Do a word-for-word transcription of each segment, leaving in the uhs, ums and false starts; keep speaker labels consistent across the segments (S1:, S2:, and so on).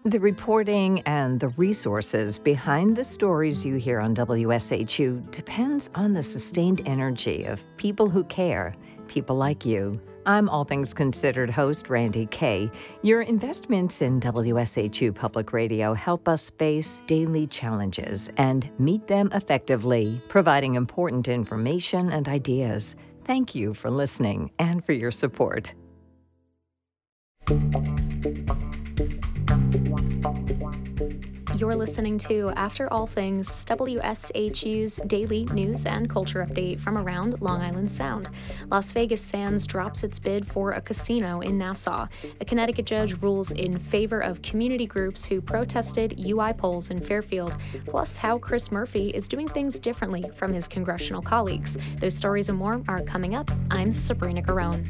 S1: The reporting and the resources behind the stories you hear on W S H U depends on the sustained energy of people who care, people like you. I'm All Things Considered host Randy Kay. Your investments in W S H U Public Radio help us face daily challenges and meet them effectively, providing important information and ideas. Thank you for listening and for your support.
S2: You're listening to After All Things, W S H U's daily news and culture update from around Long Island Sound. Las Vegas Sands drops its bid for a casino in Nassau. A Connecticut judge rules in favor of community groups who protested U I polls in Fairfield, plus how Chris Murphy is doing things differently from his congressional colleagues. Those stories and more are coming up. I'm Sabrina Garone.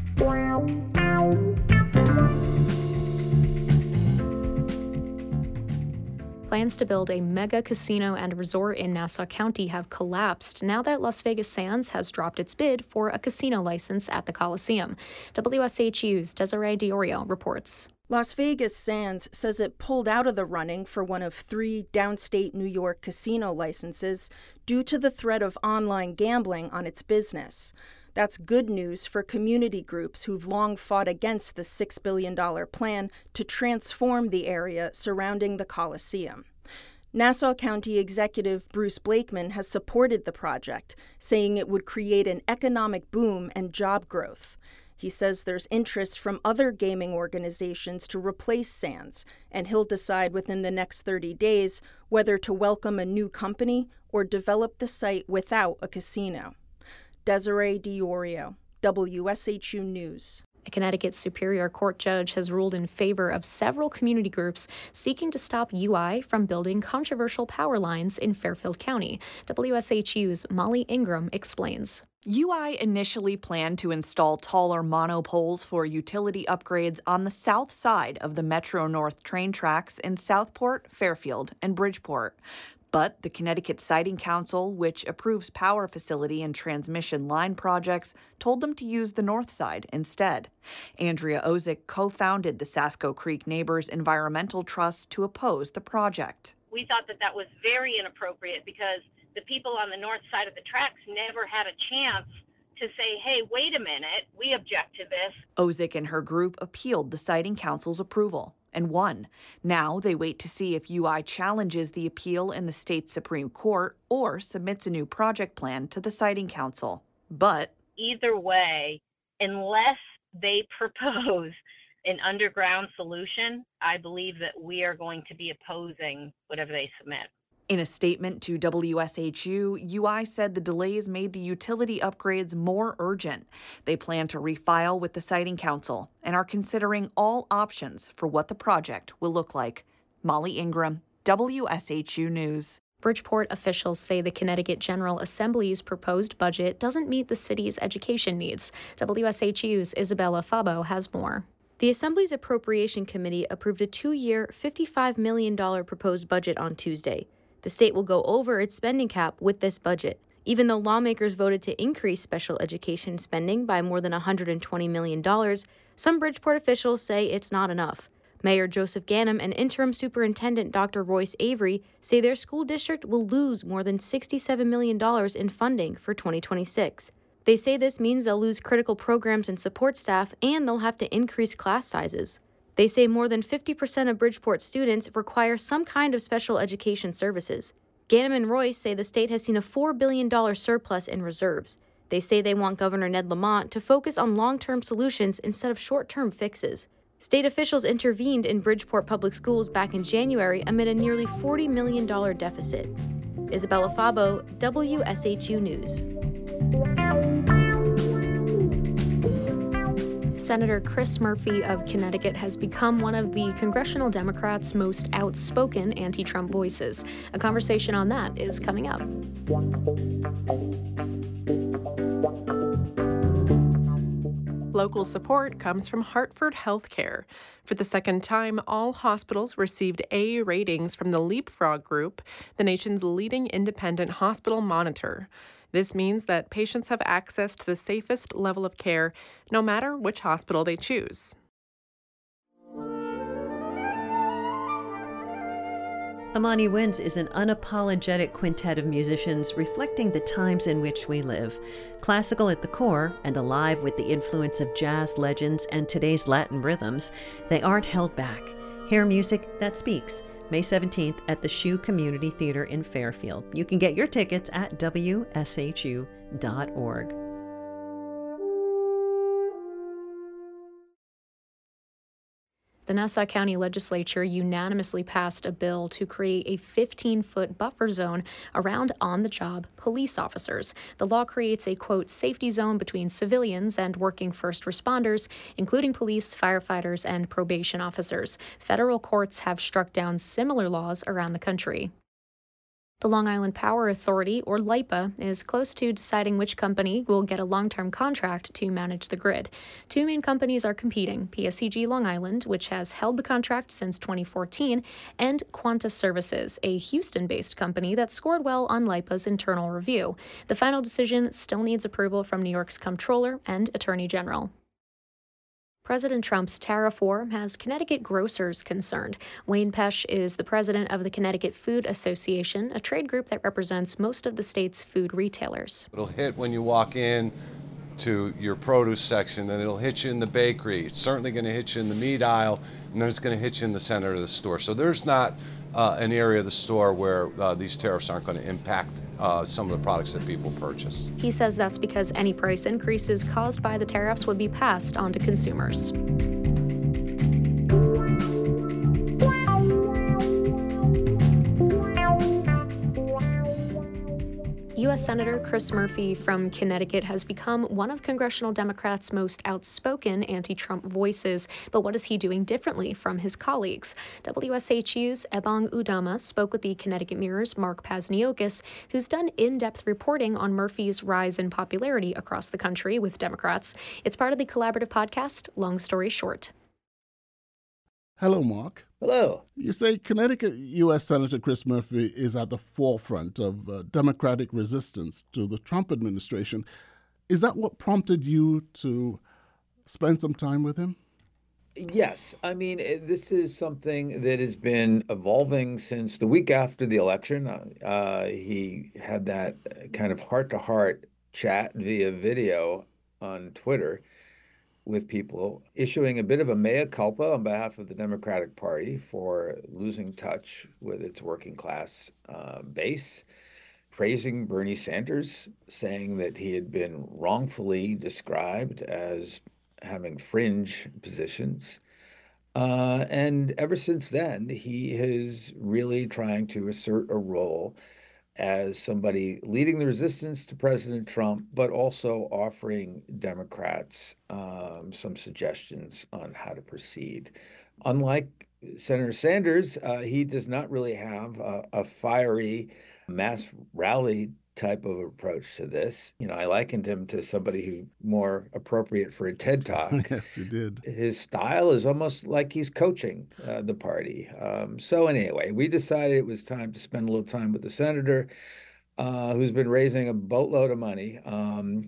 S2: Plans to build a mega casino and resort in Nassau County have collapsed now that Las Vegas Sands has dropped its bid for a casino license at the Coliseum. W S H U's Desiree Diorio reports.
S3: Las Vegas Sands says it pulled out of the running for one of three downstate New York casino licenses due to the threat of online gambling on its business. That's good news for community groups who've long fought against the six billion dollars plan to transform the area surrounding the Coliseum. Nassau County Executive Bruce Blakeman has supported the project, saying it would create an economic boom and job growth. He says there's interest from other gaming organizations to replace Sands, and he'll decide within the next thirty days whether to welcome a new company or develop the site without a casino. Desiree Diorio, W S H U News.
S2: A Connecticut Superior Court judge has ruled in favor of several community groups seeking to stop U I from building controversial power lines in Fairfield County. W S H U's Molly Ingram explains.
S4: U I initially planned to install taller monopoles for utility upgrades on the south side of the Metro North train tracks in Southport, Fairfield, and Bridgeport. But the Connecticut Siting Council, which approves power facility and transmission line projects, told them to use the north side instead. Andrea Ozick co-founded the Sasko Creek Neighbors Environmental Trust to oppose the project.
S5: We thought that that was very inappropriate because the people on the north side of the tracks never had a chance to say, hey, wait a minute, we object to this.
S4: Ozick and her group appealed the Siting Council's approval and won. Now they wait to see if U I challenges the appeal in the state Supreme Court or submits a new project plan to the Siting Council. But
S5: either way, unless they propose an underground solution, I believe that we are going to be opposing whatever they submit.
S4: In a statement to W S H U, U I said the delays made the utility upgrades more urgent. They plan to refile with the Siting Council and are considering all options for what the project will look like. Molly Ingram, W S H U News.
S2: Bridgeport officials say the Connecticut General Assembly's proposed budget doesn't meet the city's education needs. W S H U's Isabella Fabo has more.
S6: The Assembly's Appropriation Committee approved a two-year, fifty-five million dollars proposed budget on Tuesday. The state will go over its spending cap with this budget. Even though lawmakers voted to increase special education spending by more than one hundred twenty million dollars, some Bridgeport officials say it's not enough. Mayor Joseph Ganim and Interim Superintendent Doctor Royce Avery say their school district will lose more than sixty-seven million dollars in funding for twenty twenty-six. They say this means they'll lose critical programs and support staff, and they'll have to increase class sizes. They say more than fifty percent of Bridgeport students require some kind of special education services. Ganim and Royce say the state has seen a four billion dollars surplus in reserves. They say they want Governor Ned Lamont to focus on long-term solutions instead of short-term fixes. State officials intervened in Bridgeport Public Schools back in January amid a nearly forty million dollars deficit. Isabella Fabo, W S H U News.
S2: Senator Chris Murphy of Connecticut has become one of the congressional Democrats' most outspoken anti-Trump voices. A conversation on that is coming up.
S7: Local support comes from Hartford Healthcare. For the second time, all hospitals received A ratings from the Leapfrog Group, the nation's leading independent hospital monitor. This means that patients have access to the safest level of care, no matter which hospital they choose.
S8: Amani Winds is an unapologetic quintet of musicians reflecting the times in which we live. Classical at the core and alive with the influence of jazz legends and today's Latin rhythms, they aren't held back. Hear music that speaks. May seventeenth at the Shoe Community Theater in Fairfield. You can get your tickets at W S H U dot org.
S2: The Nassau County Legislature unanimously passed a bill to create a fifteen-foot buffer zone around on-the-job police officers. The law creates a, quote, safety zone between civilians and working first responders, including police, firefighters, and probation officers. Federal courts have struck down similar laws around the country. The Long Island Power Authority, or LIPA, is close to deciding which company will get a long-term contract to manage the grid. Two main companies are competing, P S E G Long Island, which has held the contract since twenty fourteen, and Quanta Services, a Houston-based company that scored well on LIPA's internal review. The final decision still needs approval from New York's Comptroller and Attorney General. President Trump's tariff war has Connecticut grocers concerned. Wayne Pesch is the president of the Connecticut Food Association, a trade group that represents most of the state's food retailers.
S9: It'll hit when you walk in to your produce section, then it'll hit you in the bakery. It's certainly going to hit you in the meat aisle, and then it's going to hit you in the center of the store. So there's not uh, an area of the store where uh, these tariffs aren't going to impact uh, some of the products that people purchase.
S2: He says that's because any price increases caused by the tariffs would be passed on to consumers. U S Senator Chris Murphy from Connecticut has become one of congressional Democrats' most outspoken anti-Trump voices. But what is he doing differently from his colleagues? W S H U's Ebong Udama spoke with the Connecticut Mirror's Mark Pazniokis, who's done in-depth reporting on Murphy's rise in popularity across the country with Democrats. It's part of the collaborative podcast, Long Story Short.
S10: Hello, Mark.
S11: Hello.
S10: You say Connecticut U S Senator Chris Murphy is at the forefront of uh, Democratic resistance to the Trump administration. Is that what prompted you to spend some time with him?
S11: Yes. I mean, this is something that has been evolving since the week after the election. Uh, he had that kind of heart-to-heart chat via video on Twitter with people, issuing a bit of a mea culpa on behalf of the Democratic Party for losing touch with its working class uh, base, praising Bernie Sanders, saying that he had been wrongfully described as having fringe positions. Uh, and ever since then, he is really trying to assert a role as somebody leading the resistance to President Trump, but also offering Democrats um, some suggestions on how to proceed. Unlike Senator Sanders, uh, he does not really have a, a fiery mass rally type of approach to this. You know, I likened him to somebody who more appropriate for a TED Talk.
S10: Yes, you did.
S11: His style is almost like he's coaching uh, the party. Um, so anyway, we decided it was time to spend a little time with the senator, uh, who's been raising a boatload of money um,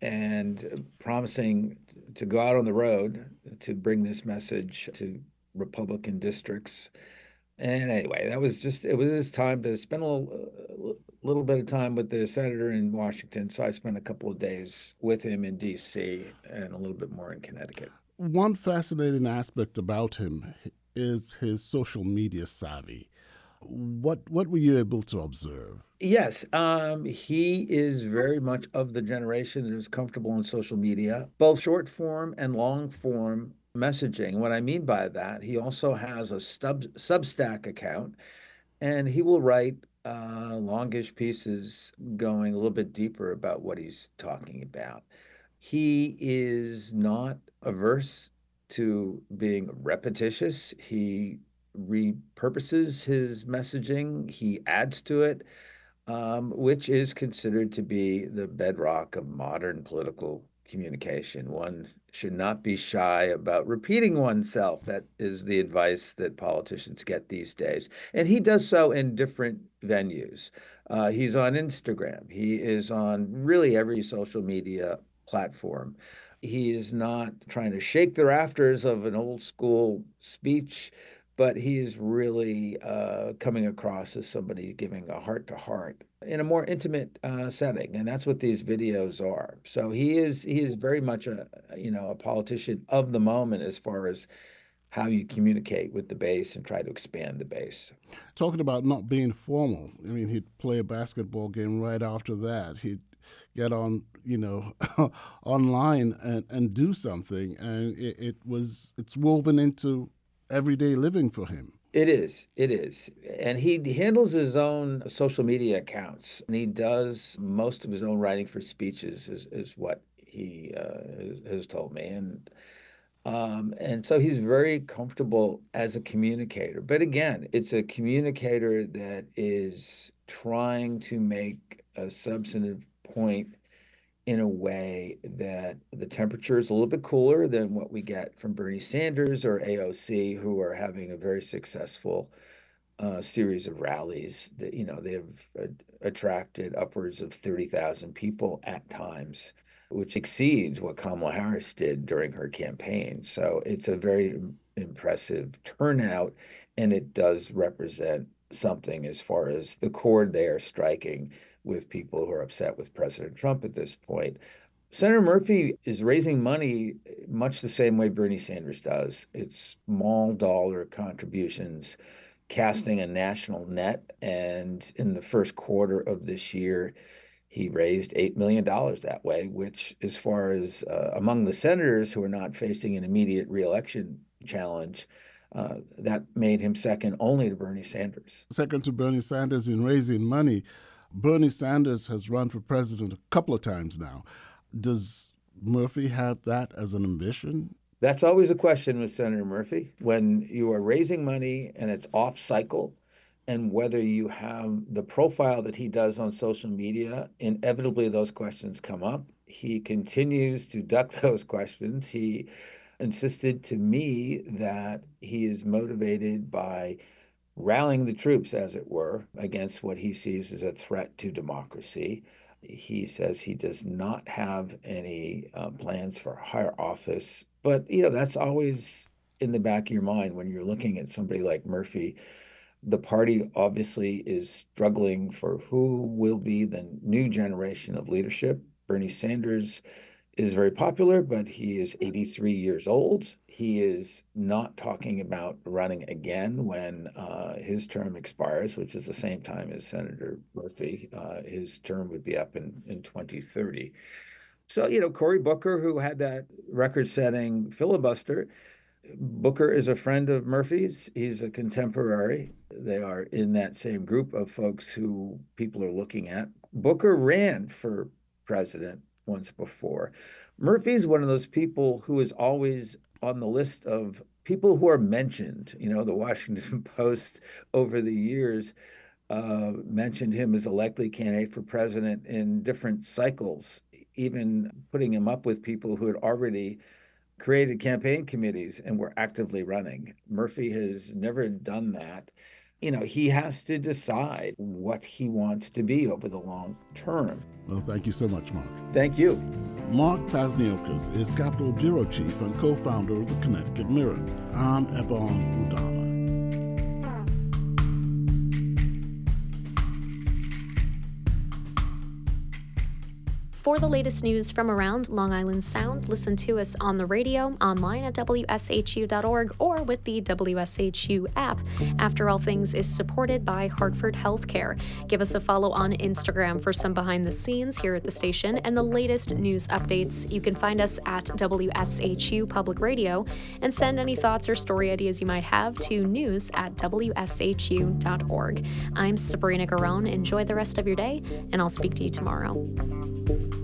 S11: and promising to go out on the road to bring this message to Republican districts. And anyway, that was just, it was his time to spend a little, uh, little bit of time with the senator in Washington. So I spent a couple of days with him in D C and a little bit more in Connecticut.
S10: One fascinating aspect about him is his social media savvy. What what were you able to observe?
S11: Yes, um, he is very much of the generation that is comfortable on social media, both short form and long form messaging. What I mean by that, he also has a stub, Substack account, and he will write uh, longish pieces going a little bit deeper about what he's talking about. He is not averse to being repetitious. He repurposes his messaging. He adds to it, um, which is considered to be the bedrock of modern political communication. One should not be shy about repeating oneself. That is the advice that politicians get these days. And he does so in different venues. Uh, he's on Instagram. He is on really every social media platform. He is not trying to shake the rafters of an old school speech, but he is really uh, coming across as somebody giving a heart-to-heart in a more intimate uh, setting, and that's what these videos are. So he is he is very much a you know a politician of the moment as far as how you communicate with the base and try to expand the base.
S10: Talking about not being formal, I mean, he'd play a basketball game right after that. He'd get on, you know, online and, and do something, and it, it was it's woven into everyday living for him.
S11: It is. It is. And he handles his own social media accounts, and he does most of his own writing for speeches, is, is what he uh, has, has told me. And um, and so he's very comfortable as a communicator. But again, it's a communicator that is trying to make a substantive point in a way that the temperature is a little bit cooler than what we get from Bernie Sanders or A O C, who are having a very successful uh, series of rallies. That, you know, they have uh, attracted upwards of thirty thousand people at times, which exceeds what Kamala Harris did during her campaign. So it's a very impressive turnout, and it does represent something as far as the chord they are striking with people who are upset with President Trump at this point. Senator Murphy is raising money much the same way Bernie Sanders does. It's small dollar contributions, casting a national net. And in the first quarter of this year, he raised eight million dollars that way, which, as far as uh, among the senators who are not facing an immediate reelection challenge, uh, that made him second only to Bernie Sanders.
S10: Second to Bernie Sanders in raising money. Bernie Sanders has run for president a couple of times now. Does Murphy have that as an ambition?
S11: That's always a question with Senator Murphy. When you are raising money and it's off cycle, and whether you have the profile that he does on social media, inevitably those questions come up. He continues to duck those questions. He insisted to me that he is motivated by rallying the troops, as it were, against what he sees as a threat to democracy. He says he does not have any uh, plans for higher office, but you know that's always in the back of your mind when you're looking at somebody like Murphy. The party obviously is struggling for who will be the new generation of leadership. Bernie Sanders is very popular, but he is eighty-three years old. He is not talking about running again when uh, his term expires, which is the same time as Senator Murphy. Uh, his term would be up in, in twenty thirty. So, you know, Cory Booker, who had that record-setting filibuster, Booker is a friend of Murphy's. He's a contemporary. They are in that same group of folks who people are looking at. Booker ran for president once before. Murphy's one of those people who is always on the list of people who are mentioned. You know, the Washington Post over the years uh, mentioned him as a likely candidate for president in different cycles, even putting him up with people who had already created campaign committees and were actively running. Murphy has never done that. You know, he has to decide what he wants to be over the long term.
S10: Well, thank you so much, Mark.
S11: Thank you.
S10: Mark Pazniokas is Capitol Bureau Chief and co-founder of the Connecticut Mirror. I'm Ebon Udama.
S2: For the latest news from around Long Island Sound, listen to us on the radio, online at W S H U dot org, or with the W S H U app. After All Things is supported by Hartford Healthcare. Give us a follow on Instagram for some behind the scenes here at the station and the latest news updates. You can find us at W S H U Public Radio, and send any thoughts or story ideas you might have to news at W S H U dot org. I'm Sabrina Garone. Enjoy the rest of your day, and I'll speak to you tomorrow.